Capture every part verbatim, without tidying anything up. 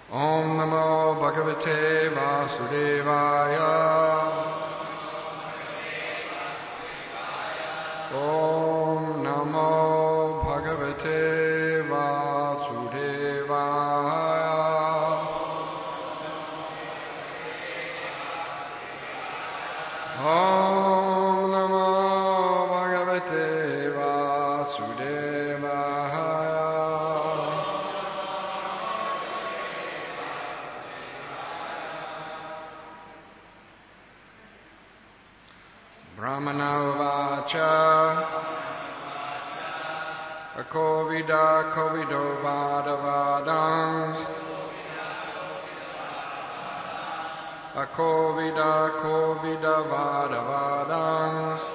Om Namo Bhagavate Vasudevaya. Om Namo Bhagavate Vasudevaya. Om Namo Bhagavate Vasudevaya. Brahmana Vacha Akovida Kovido Vadavadam Akovida Kovida Vadavadam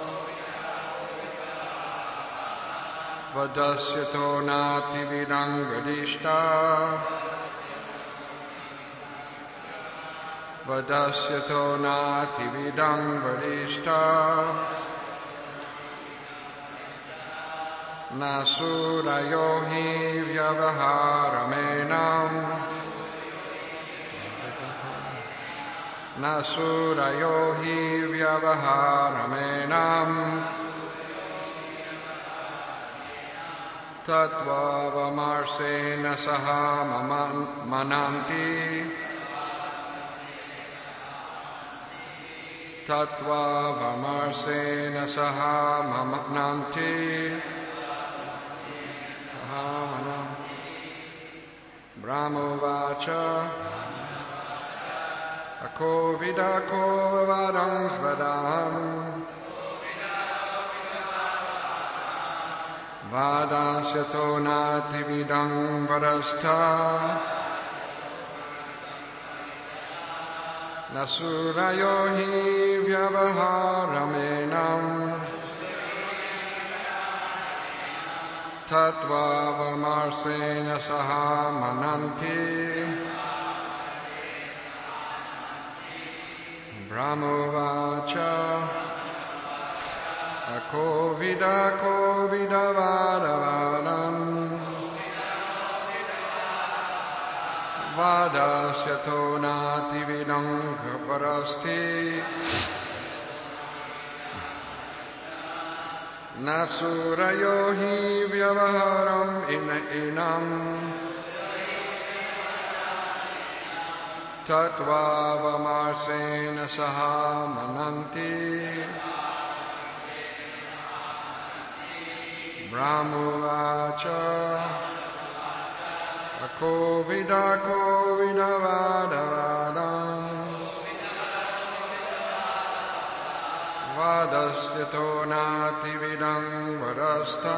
Vadasyato Nati Vidangadishta Vadasyato Nati Vidangadishta Nasurayohi Vyavaharamenam Nasurayohi Vyavaharamenam Tatvavamarseena Saha Mananti Tatvavamarseena Saha Mananti Brahmovacha Akovida Kovavadam Svadam Vadasyato Nati Vidam Vadasta Nasurayohi Vyavaharamenam Tatvavamarseena Saha Mananti Brahmovacha Akovida Kovida Vadavadam Vadasyato Nati Vidam Kaparasti Nasurayohi Vyavaharam Inam Tatvavamarseena Saha Mananti Brahmovacha Akovida Kovida Vadavadam Vadasyato Nati Vidam Vadasta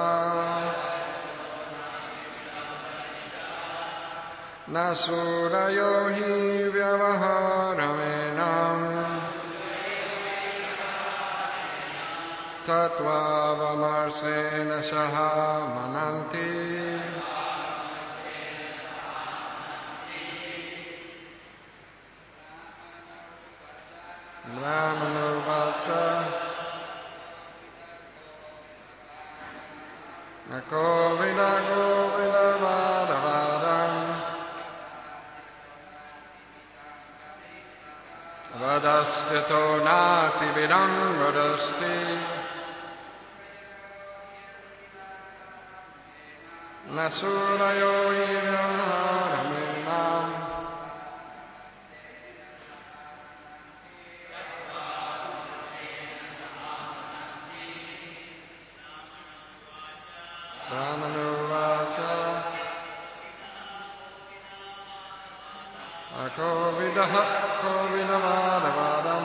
Nasurayohi Vyavaharamenam Tatvavamarseena Saha Mananti Brahmanovacha Akovida Kovida Vadavadam Vadasyato Nati Vidam Vadasti Nasurayohi Vyavaharamenam Brahmanovacha Akovida Kovida Vadavadam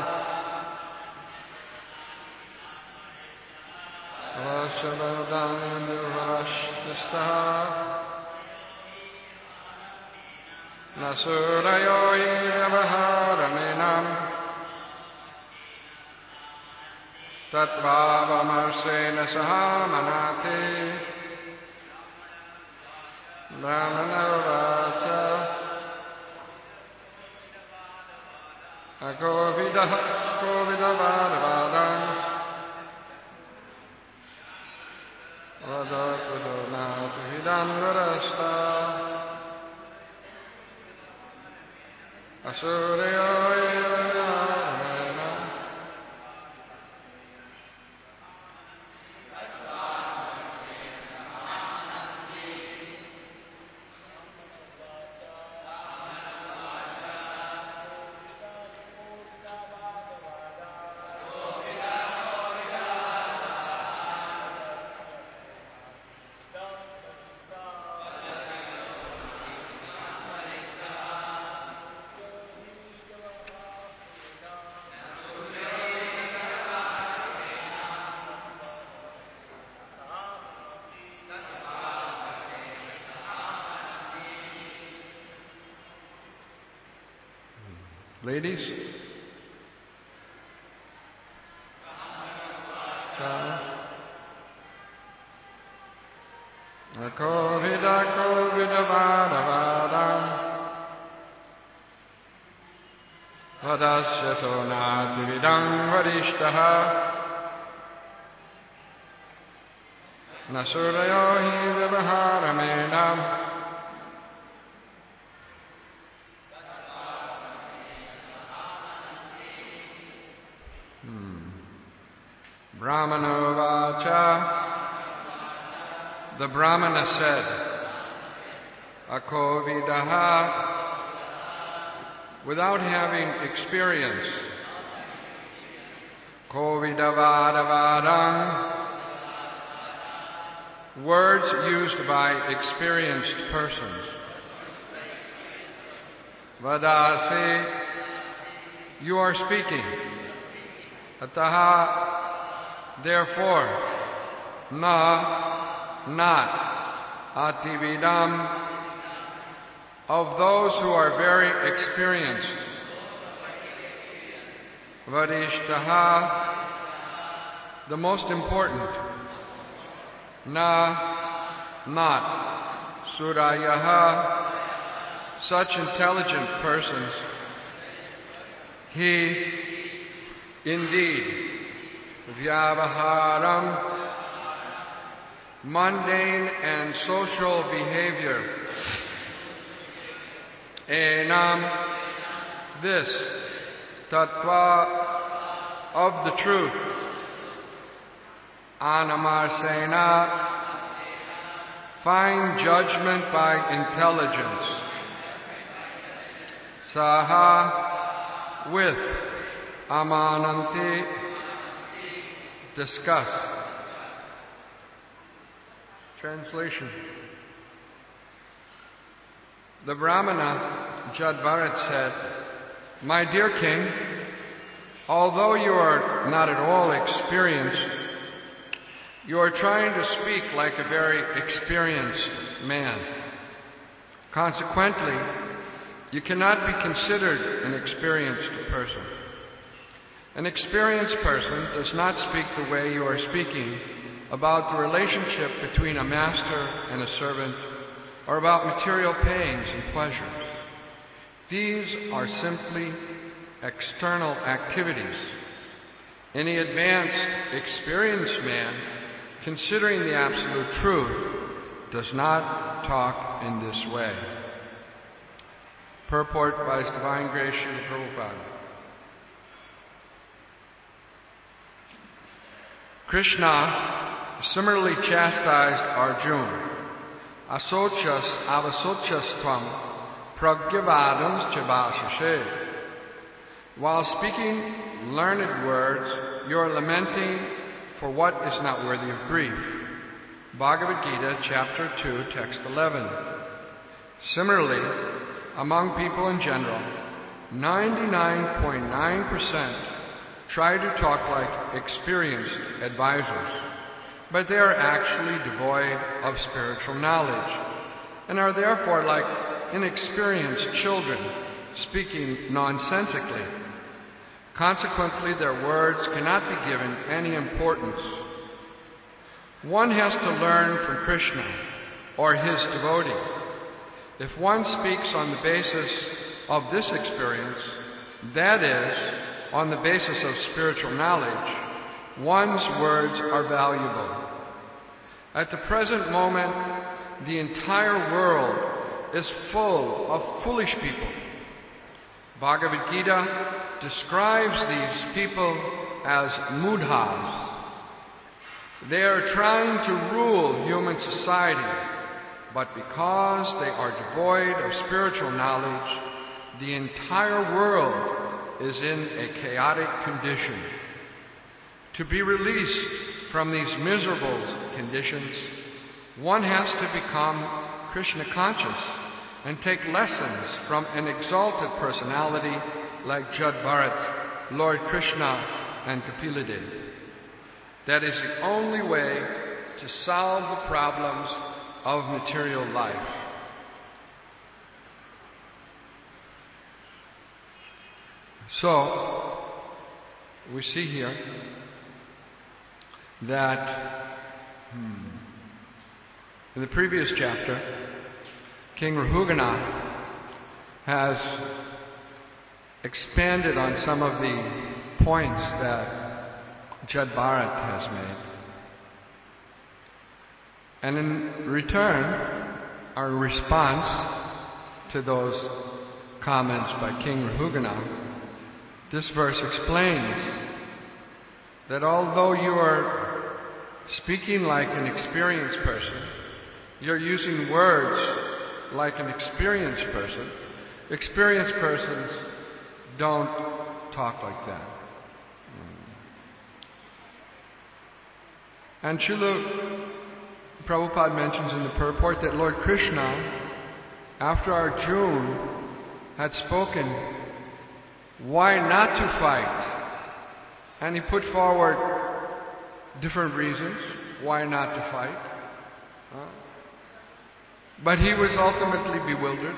Vashabadam Vashtistha Nasurayohi Vyavaharamenam Tatvavamarseena Saha Manati Brahmanovacha Akovida Kovida Vadavadam Vadasyato Nati Vidam Vadasta Asuryo Vivaharaminam. Ladies? Kovida Kovida Vada Vada Vadasyato Nadividam Vadishtaha Nasurayo Hi Vivaharaminam. Brahmano Vacha. The Brahmana said, Akovidaha, without having experience. Kovidavadavadam, words used by experienced persons. Vadasi, you are speaking. Ataha, therefore, na, not, atividam, of those who are very experienced. Vadishtaha, the most important. Na, not, surayaha, such intelligent persons. He, indeed, vyavaharam, mundane and social behavior. Enam, this, tattva, of the truth. Anamarsena, fine judgment by intelligence. Saha, with. Amananti, discuss. Translation. The Brahmana, Jadbharat, said, My dear king, although you are not at all experienced, you are trying to speak like a very experienced man. Consequently, you cannot be considered an experienced person. An experienced person does not speak the way you are speaking about the relationship between a master and a servant, or about material pains and pleasures. These are simply external activities. Any advanced, experienced man, considering the absolute truth, does not talk in this way. Purport by His Divine Grace Srila Prabhupada. Krishna similarly chastised Arjuna. Asochas avasochas tvam pragyavadams chabashashe. While speaking learned words, you are lamenting for what is not worthy of grief. Bhagavad Gita, chapter two, text eleven. Similarly, among people in general, ninety-nine point nine percent try to talk like experienced advisors, but they are actually devoid of spiritual knowledge and are therefore like inexperienced children speaking nonsensically. Consequently, their words cannot be given any importance. One has to learn from Krishna or his devotee. If one speaks on the basis of this experience, that is, on the basis of spiritual knowledge, one's words are valuable. At the present moment, the entire world is full of foolish people. Bhagavad Gita describes these people as mudhas. They are trying to rule human society, but because they are devoid of spiritual knowledge, the entire world is in a chaotic condition. To be released from these miserable conditions, one has to become Krishna conscious and take lessons from an exalted personality like Jad Bharat, Lord Krishna, and Kapila. That is the only way to solve the problems of material life. So, we see here that hmm, in the previous chapter, King Rahugana has expanded on some of the points that Jad Bharat has made. And in return, our response to those comments by King Rahugana, this verse explains that although you are speaking like an experienced person, you're using words like an experienced person. Experienced persons don't talk like that. And Srila Prabhupada mentions in the purport that Lord Krishna, after Arjuna had spoken, why not to fight? And he put forward different reasons why not to fight. Uh, but he was ultimately bewildered.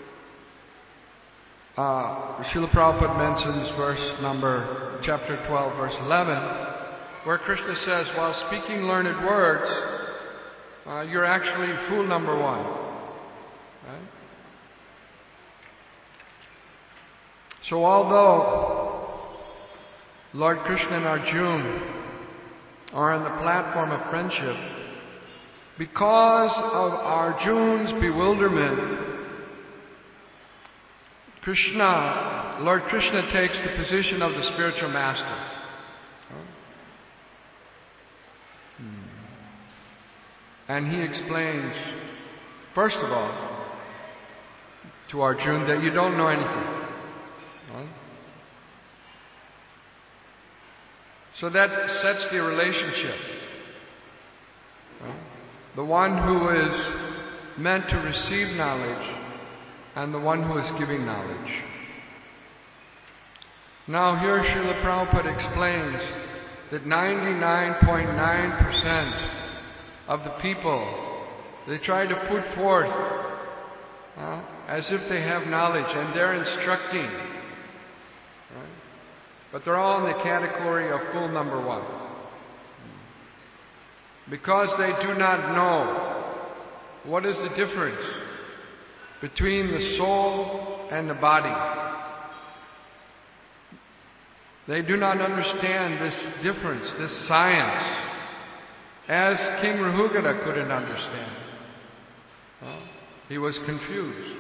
Uh, Srila Prabhupada mentions verse number, chapter twelve, verse eleven, where Krishna says, while speaking learned words, uh, you're actually fool number one. Right? So although Lord Krishna and Arjuna are on the platform of friendship, because of Arjuna's bewilderment, Krishna, Lord Krishna takes the position of the spiritual master. And he explains, first of all, to Arjuna that you don't know anything. Right? So that sets the relationship. Right? The one who is meant to receive knowledge and the one who is giving knowledge. Now here Srila Prabhupada explains that ninety-nine point nine percent of the people, they try to put forth uh, as if they have knowledge and they're instructing. Right? But they're all in the category of fool number one. Because they do not know what is the difference between the soul and the body. They do not understand this difference, this science, as King Rahugana couldn't understand. Well, he was confused.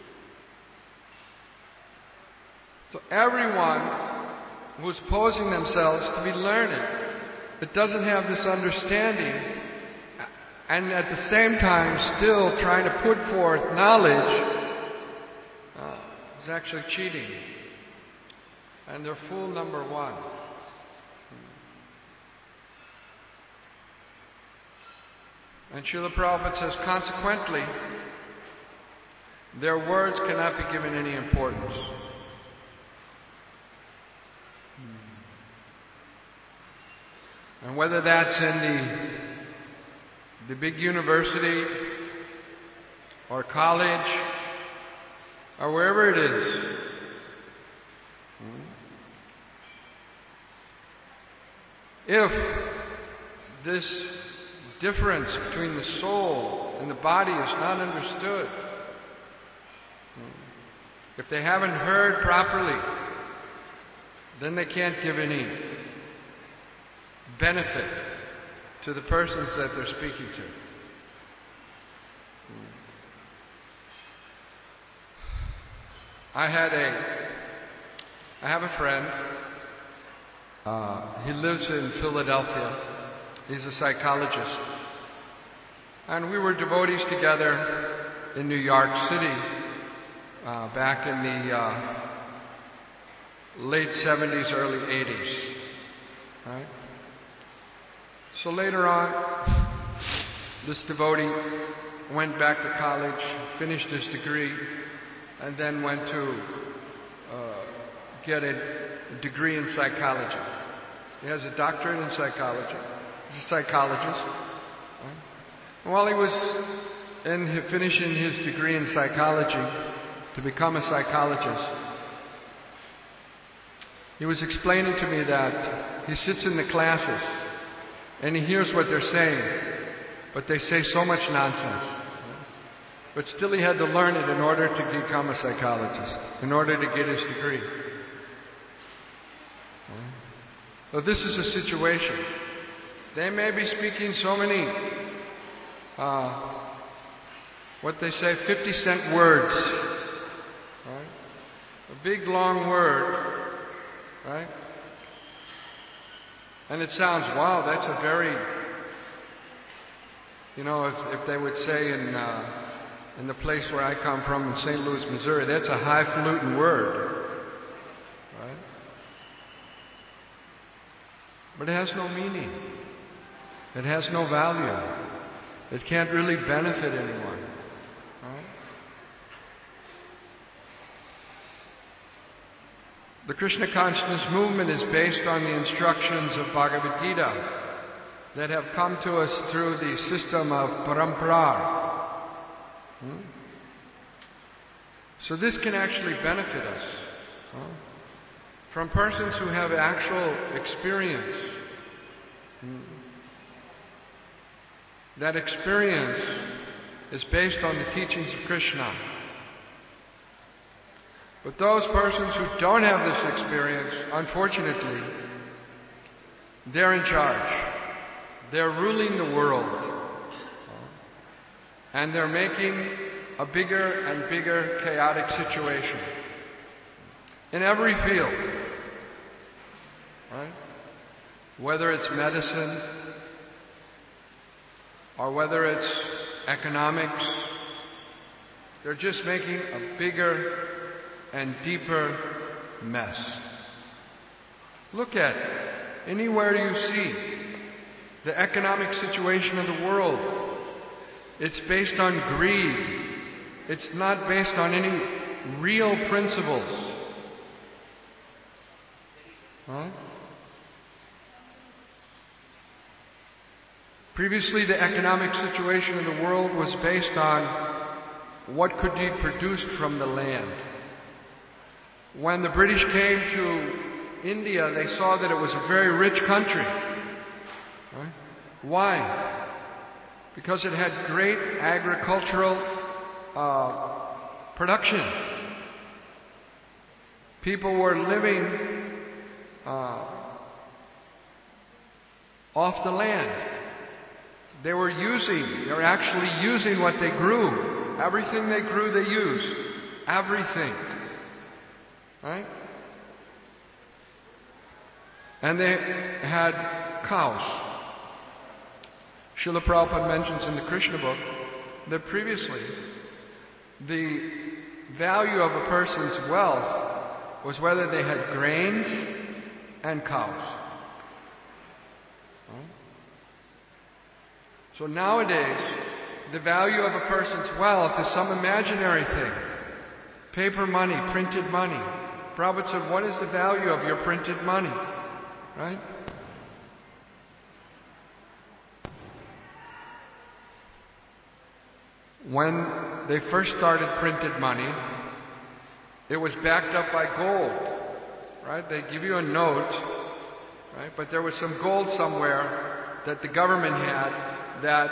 So everyone who's posing themselves to be learned, but doesn't have this understanding, and at the same time still trying to put forth knowledge, uh, is actually cheating. And they're fool number one. And Srila Prabhupada says, consequently, their words cannot be given any importance. And whether that's in the, the big university or college or wherever it is, if this difference between the soul and the body is not understood, if they haven't heard properly, then they can't give any benefit to the persons that they're speaking to. I had a I have a friend. Uh, he lives in Philadelphia. He's a psychologist. And we were devotees together in New York City uh, back in the uh, late seventies, early eighties. Right? So later on, this devotee went back to college, finished his degree, and then went to uh, get a degree in psychology. He has a doctorate in psychology. He's a psychologist. Right? And while he was in finishing his degree in psychology to become a psychologist, he was explaining to me that he sits in the classes and he hears what they're saying, but they say so much nonsense. But still he had to learn it in order to become a psychologist, in order to get his degree. So this is a situation. They may be speaking so many, uh, what they say, fifty cent words. Right? A big long word. Right? And it sounds, wow, that's a very, you know, if, if they would say in uh, in the place where I come from in Saint Louis, Missouri, that's a highfalutin word. Right? But it has no meaning. It has no value. It can't really benefit anyone. Right? The Krishna consciousness movement is based on the instructions of Bhagavad Gita that have come to us through the system of parampara. Hmm? So this can actually benefit us huh? from persons who have actual experience. Hmm? That experience is based on the teachings of Krishna. But those persons who don't have this experience, unfortunately, they're in charge. They're ruling the world. And they're making a bigger and bigger chaotic situation. In every field. Right? Whether it's medicine, or whether it's economics, they're just making a bigger and deeper mess. Look at it. Anywhere you see the economic situation of the world, it's based on greed. It's not based on any real principles. Huh? Previously, the economic situation of the world was based on what could be produced from the land. When the British came to India, they saw that it was a very rich country. Right? Why? Because it had great agricultural uh, production. People were living uh, off the land. They were using, they were actually using what they grew. Everything they grew, they used. Everything. Right? And they had cows. Srila Prabhupada mentions in the Krishna book that previously the value of a person's wealth was whether they had grains and cows. Right? So nowadays, the value of a person's wealth is some imaginary thing. Paper money, printed money. Prabhupada said, what is the value of your printed money? Right? When they first started printed money, it was backed up by gold. Right? They give you a note, right? But there was some gold somewhere that the government had that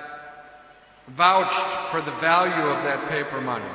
vouched for the value of that paper money.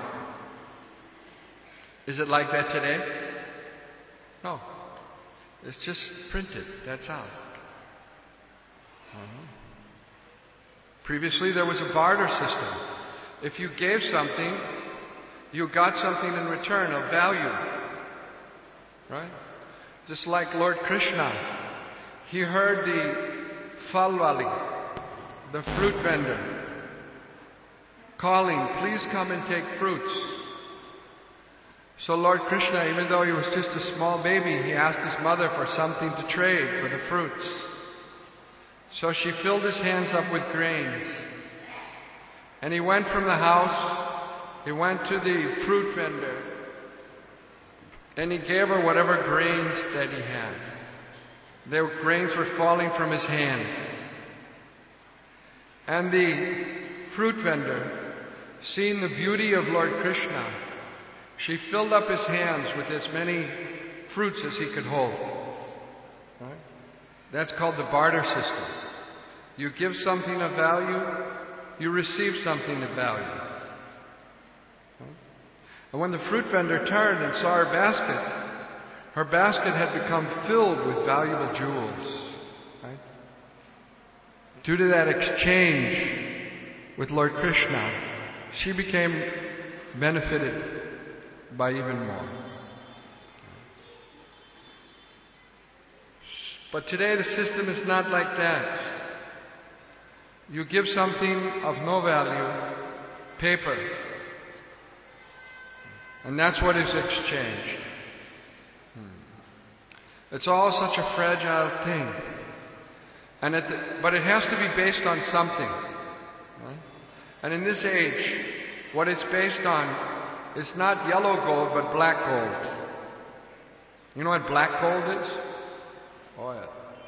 Is it like that today? No. It's just printed. That's all. Uh-huh. Previously, there was a barter system. If you gave something, you got something in return of value. right? Just like Lord Krishna, he heard the Phalwali, the fruit vendor, calling, please come and take fruits. So Lord Krishna, even though he was just a small baby, he asked his mother for something to trade for the fruits. So she filled his hands up with grains. And he went from the house, he went to the fruit vendor, and he gave her whatever grains that he had. The grains were falling from his hand. And the fruit vendor, seeing the beauty of Lord Krishna, she filled up his hands with as many fruits as he could hold. Right? That's called the barter system. You give something of value, you receive something of value. Right? And when the fruit vendor turned and saw her basket, her basket had become filled with valuable jewels. Right? Due to that exchange with Lord Krishna, she became benefited by even more. But today the system is not like that. You give something of no value, paper, and that's what is exchanged. It's all such a fragile thing. And at the, but it has to be based on something. Right? And in this age, what it's based on is not yellow gold, but black gold. You know what black gold is? Oil.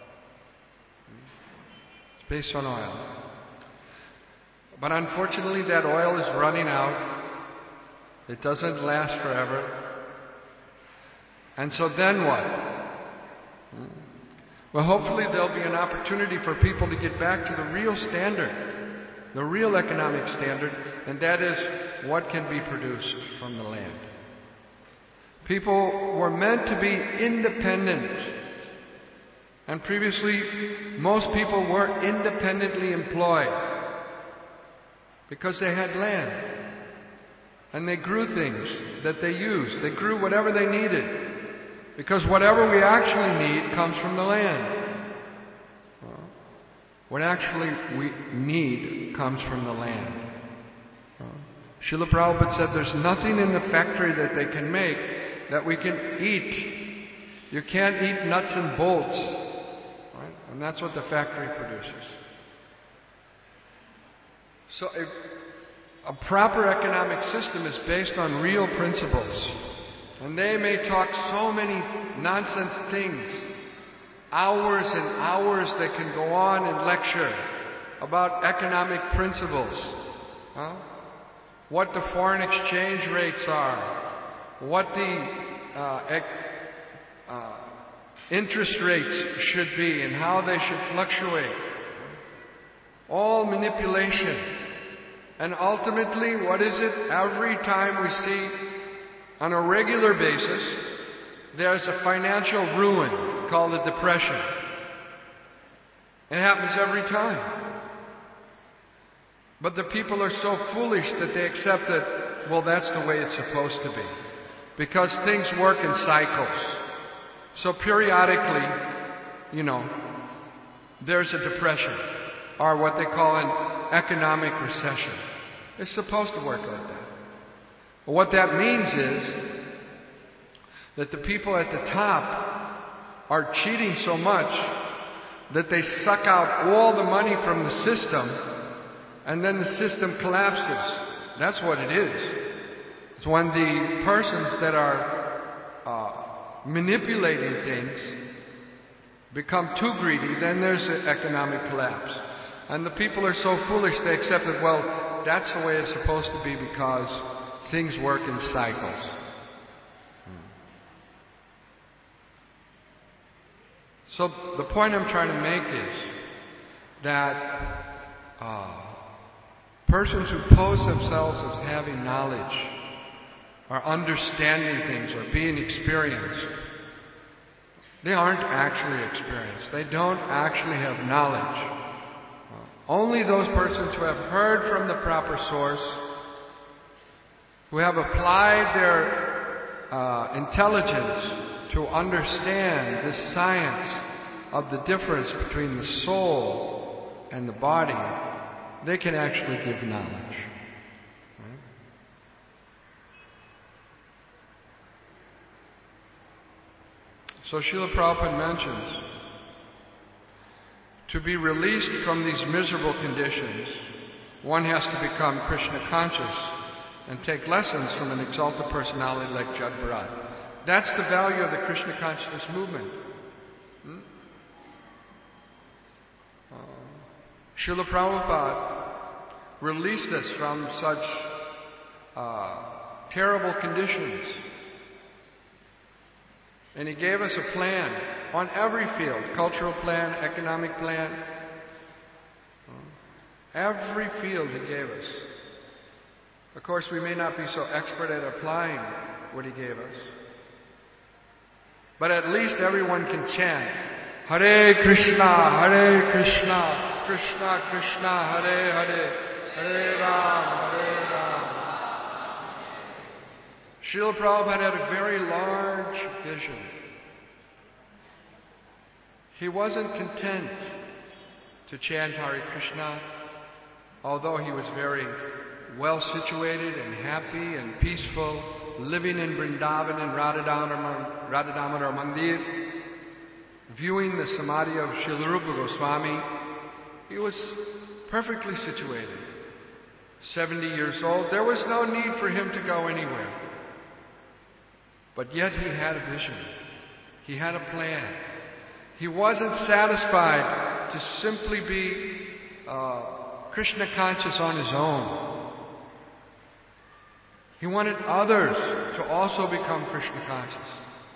It's based on oil. But unfortunately, that oil is running out. It doesn't last forever. And so then what? Well, hopefully there'll be an opportunity for people to get back to the real standard, the real economic standard, and that is what can be produced from the land. People were meant to be independent. And previously, most people were independently employed because they had land. And they grew things that they used. They grew whatever they needed. Because whatever we actually need comes from the land. Well, what actually we need comes from the land. Well, Srila Prabhupada said there's nothing in the factory that they can make that we can eat. You can't eat nuts and bolts. Right? And that's what the factory produces. So a, a proper economic system is based on real principles. And they may talk so many nonsense things, hours and hours that can go on and lecture about economic principles. Huh? What the foreign exchange rates are, what the uh, ec- uh, interest rates should be and how they should fluctuate. All manipulation. And ultimately, what is it? Every time we see on a regular basis, there's a financial ruin called a depression. It happens every time. But the people are so foolish that they accept that, well, that's the way it's supposed to be. Because things work in cycles. So periodically, you know, there's a depression, or what they call an economic recession. It's supposed to work like that. But what that means is that the people at the top are cheating so much that they suck out all the money from the system, and then the system collapses. That's what it is. It's when the persons that are uh, manipulating things become too greedy, then there's an economic collapse. And the people are so foolish they accept that, well, that's the way it's supposed to be because things work in cycles. So the point I'm trying to make is that uh, persons who pose themselves as having knowledge or understanding things or being experienced, they aren't actually experienced. They don't actually have knowledge. Uh, only those persons who have heard from the proper source, who have applied their uh, intelligence to understand this science of the difference between the soul and the body, they can actually give knowledge. Right? So Srila Prabhupada mentions, to be released from these miserable conditions, one has to become Krishna conscious and take lessons from an exalted personality like Jad Bharat. That's the value of the Krishna consciousness movement. Hmm? Uh, Srila Prabhupada released us from such uh, terrible conditions. And He gave us a plan on every field, cultural plan, economic plan. Every field He gave us. Of course, we may not be so expert at applying what He gave us. But at least everyone can chant, Hare Krishna, Hare Krishna, Krishna Krishna, Hare Hare, Hare Ram, Hare Ram. Srila Prabhupada had a very large vision. He wasn't content to chant Hare Krishna, although he was very well situated and happy and peaceful, living in Vrindavan and Radha Damodar Mandir, viewing the samadhi of Srila Rupa Goswami. He was perfectly situated. seventy years old, there was no need for him to go anywhere. But yet he had a vision. He had a plan. He wasn't satisfied to simply be uh, Krishna conscious on his own. He wanted others to also become Krishna conscious.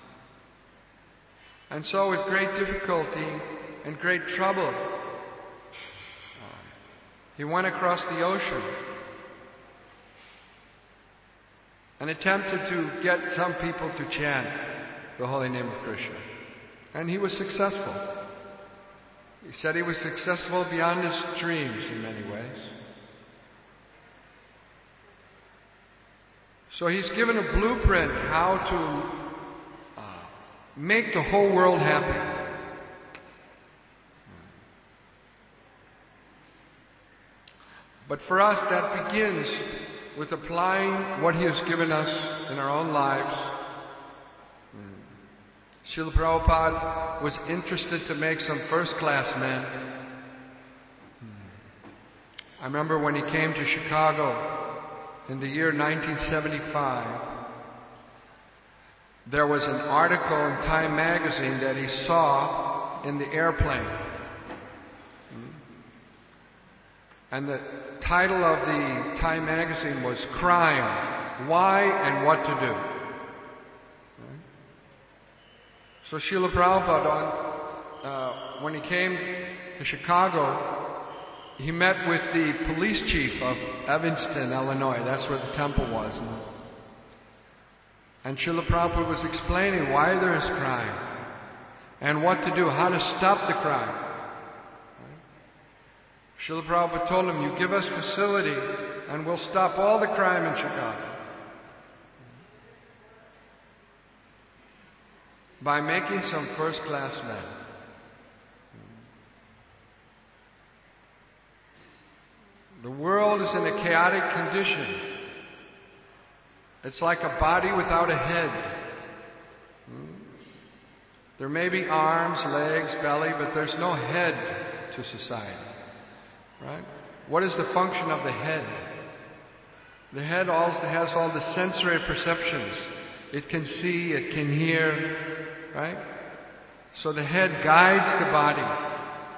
And so with great difficulty and great trouble, uh, he went across the ocean and attempted to get some people to chant the holy name of Krishna. And he was successful. He said he was successful beyond his dreams in many ways. So he's given a blueprint how to uh, make the whole world happy. But for us, that begins with applying what he has given us in our own lives. Srila Prabhupada was interested to make some first-class men. I remember when he came to Chicago in the year nineteen seventy-five, there was an article in Time magazine that he saw in the airplane. And the title of the Time magazine was Crime, Why and What to Do. So Srila Prabhupada, uh, when he came to Chicago, he met with the police chief of Evanston, Illinois. That's where the temple was. And Srila Prabhupada was explaining why there is crime and what to do, how to stop the crime. Srila Prabhupada told him, you give us facility and we'll stop all the crime in Chicago. By making some first-class men. The world is in a chaotic condition. It's like a body without a head. There may be arms, legs, belly, but there's no head to society. Right? What is the function of the head? The head also has all the sensory perceptions. It can see, it can hear, right? So the head guides the body.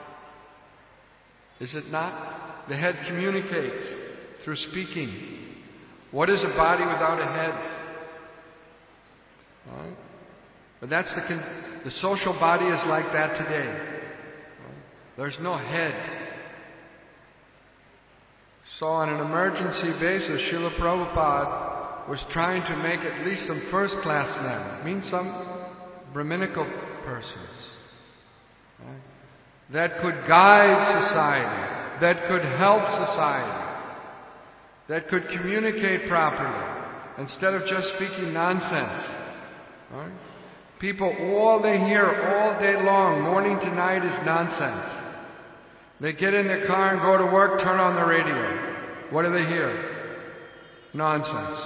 Is it not? The head communicates through speaking. What is a body without a head? Right? But that's the con- the social body is like that today. Right? There's no head. So on an emergency basis, Srila Prabhupada was trying to make at least some first-class men, mean some Brahminical persons, right, that could guide society, that could help society, that could communicate properly, instead of just speaking nonsense. Right? People, all they hear all day long, morning to night, is nonsense. They get in their car and go to work, turn on the radio. What do they hear? Nonsense.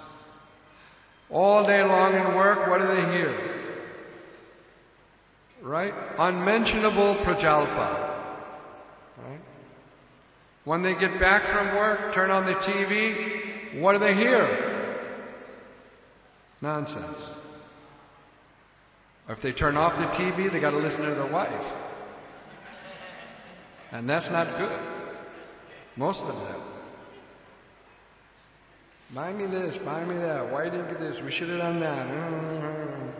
All day long in work, what do they hear? Right? Unmentionable prajalpa. Right? When they get back from work, turn on the T V, what do they hear? Nonsense. Or if they turn off the T V, they got to listen to their wife. And that's not good. Most of them. Buy me this, buy me that. Why didn't you get this? We should have done that.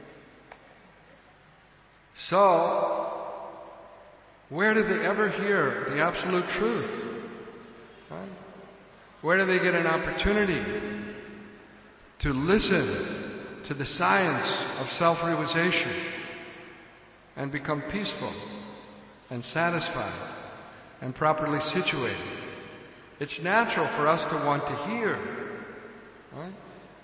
So, where do they ever hear the absolute truth? Right? Where do they get an opportunity to listen to the science of self-realization and become peaceful and satisfied and properly situated? It's natural for us to want to hear. Right?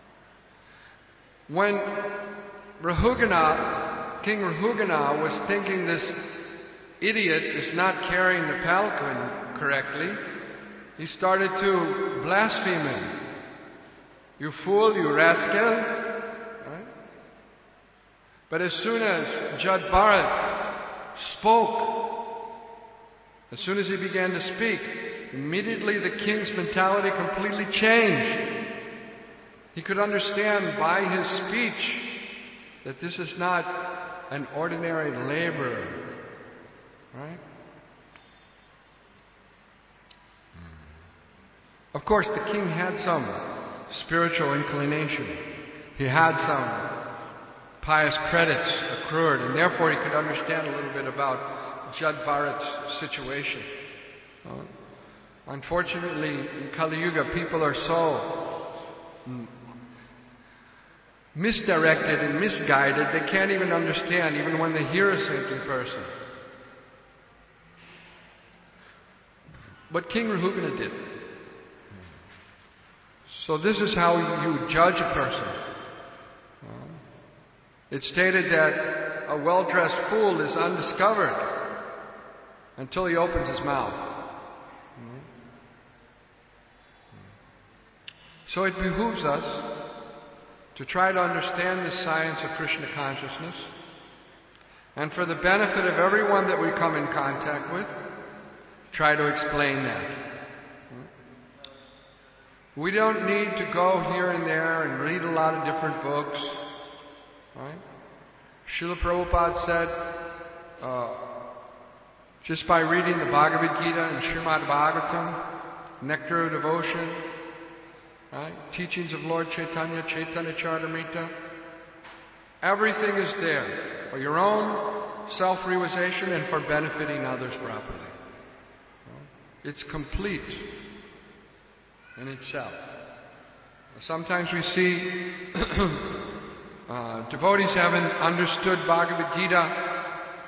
When Rahugana, King Rahugana, was thinking this idiot is not carrying the palanquin correctly, he started to blaspheme him. You fool, you rascal. Right? But as soon as Jad Bharat spoke, as soon as he began to speak, immediately the king's mentality completely changed. He could understand by his speech that this is not an ordinary laborer. Right? Of course, the king had some spiritual inclination. He had some pious credits accrued, and therefore he could understand a little bit about Jad Bharat's situation. Uh, unfortunately, in Kali Yuga, people are so mm, misdirected and misguided, they can't even understand, even when they hear a saintly person. But King Rahugana did. So this is how you judge a person. It's stated that a well-dressed fool is undiscovered until he opens his mouth. So it behooves us to try to understand the science of Krishna consciousness, and for the benefit of everyone that we come in contact with, try to explain that. We don't need to go here and there and read a lot of different books. Right? Srila Prabhupada said, uh, just by reading the Bhagavad Gita and Srimad Bhagavatam, Nectar of Devotion, right? Teachings of Lord Chaitanya, Chaitanya Charitamrita, everything is there for your own self-realization and for benefiting others properly. It's complete in itself. Sometimes we see uh, devotees haven't understood Bhagavad Gita,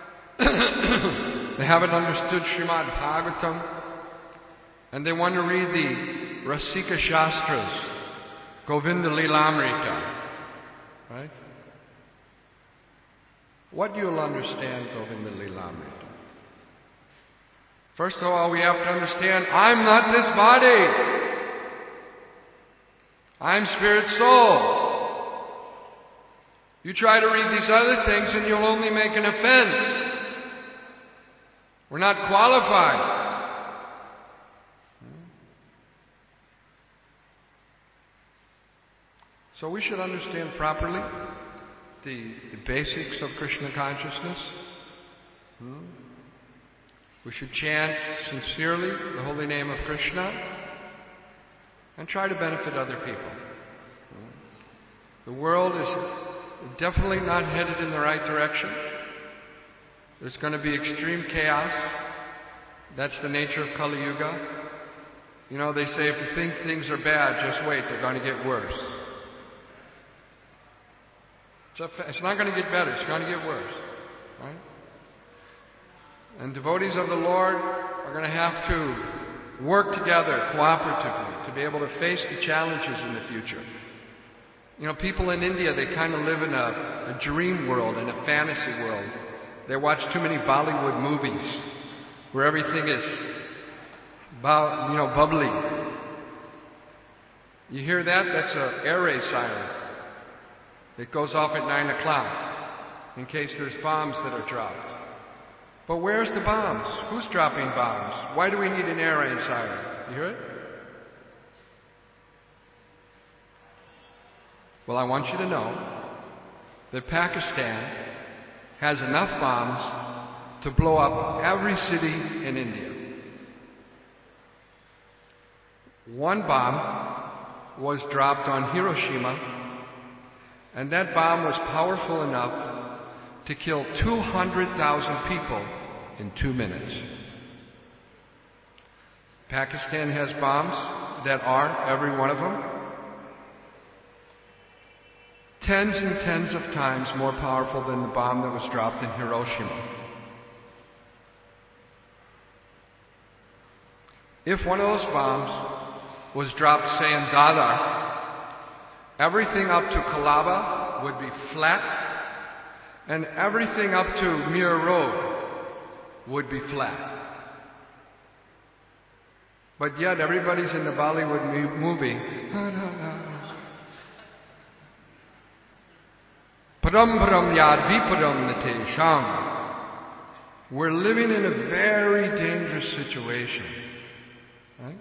they haven't understood Srimad Bhagavatam, and they want to read the Rasika Shastras, Govinda Lilamrita. Right? What you'll understand Govinda Lilamrita? First of all, we have to understand, I'm not this body. I'm spirit soul. You try to read these other things and you'll only make an offense. We're not qualified. So we should understand properly the, the basics of Krishna consciousness. Hmm? We should chant sincerely the holy name of Krishna and try to benefit other people. The world is definitely not headed in the right direction. There's going to be extreme chaos. That's the nature of Kali Yuga. You know, they say if you think things are bad, just wait, they're going to get worse. It's not going to get better, it's going to get worse. Right? And devotees of the Lord are going to have to work together cooperatively to be able to face the challenges in the future. You know, people in India, they kind of live in a, a dream world, in a fantasy world. They watch too many Bollywood movies where everything is, bu- you know, bubbly. You hear that? That's an air raid siren. It goes off at nine o'clock in case there's bombs that are dropped. But where's the bombs? Who's dropping bombs? Why do we need an air raid siren? You hear it? Well, I want you to know that Pakistan has enough bombs to blow up every city in India. One bomb was dropped on Hiroshima, and that bomb was powerful enough to kill two hundred thousand people in two minutes. Pakistan has bombs that are, every one of them, tens and tens of times more powerful than the bomb that was dropped in Hiroshima. If one of those bombs was dropped, say, in Dadar, everything up to Kalaba would be flat, and everything up to Mir Road would be flat. But yet everybody's in the Bollywood movie. Param param yad viparam nate sham. We're living in a very dangerous situation. Right?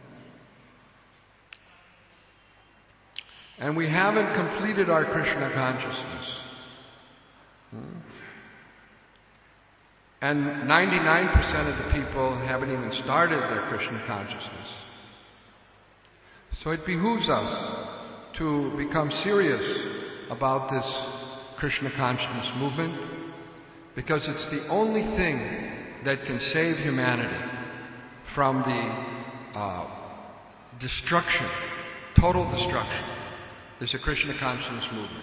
And we haven't completed our Krishna consciousness. Hmm. And ninety-nine percent of the people haven't even started their Krishna consciousness. So it behooves us to become serious about this Krishna consciousness movement, because it's the only thing that can save humanity from the uh, destruction, total destruction. There's a Krishna consciousness movement.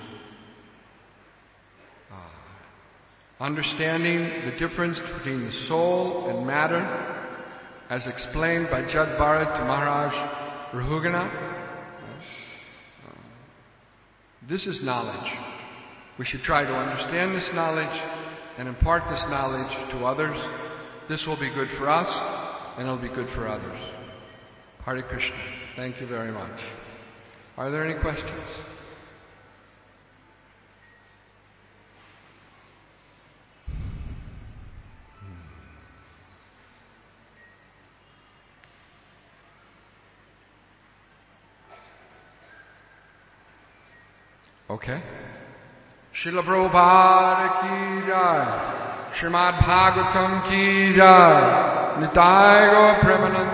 Uh, understanding the difference between the soul and matter, as explained by Jad Bharat to Maharaj Rahugana. Uh, this is knowledge. We should try to understand this knowledge and impart this knowledge to others. This will be good for us, and it'll be good for others. Hare Krishna. Thank you very much. Are there any questions? Okay. Srila Prabhupada ki jai, Srimad Bhagavatam ki jai, Nitai Gaur Premanand